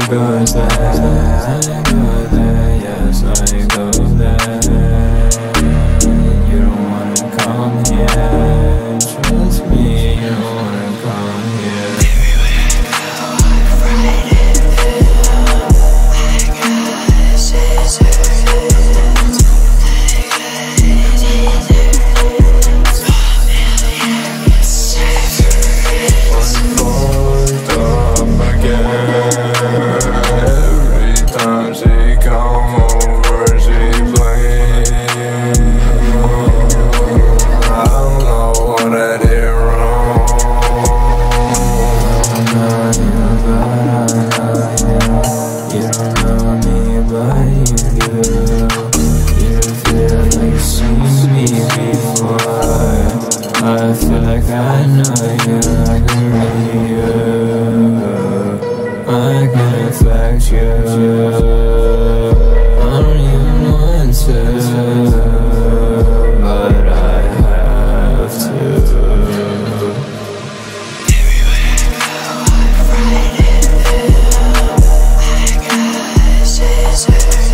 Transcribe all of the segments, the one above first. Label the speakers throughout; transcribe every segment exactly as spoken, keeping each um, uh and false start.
Speaker 1: go there, I go there, yes, I go there. You don't wanna come here, trust me, you don't wanna come here.
Speaker 2: Everywhere I go, I'm right in there. I got scissors.
Speaker 1: I feel like I know you, I can read you, I can affect you. I don't even want to, but I have to.
Speaker 2: Everywhere I go, I'm right in there. I got scissors.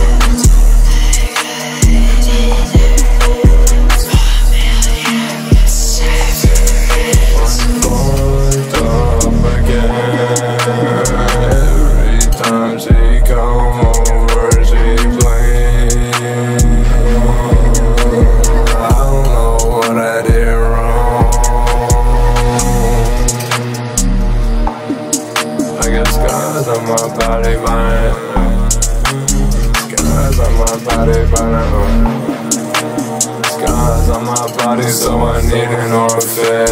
Speaker 1: Scars on my body, burning. Scars on my body, burning. Scars on my body, so I need an orphan.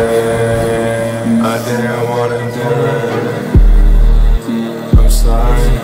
Speaker 1: I didn't wanna do it. I'm sorry.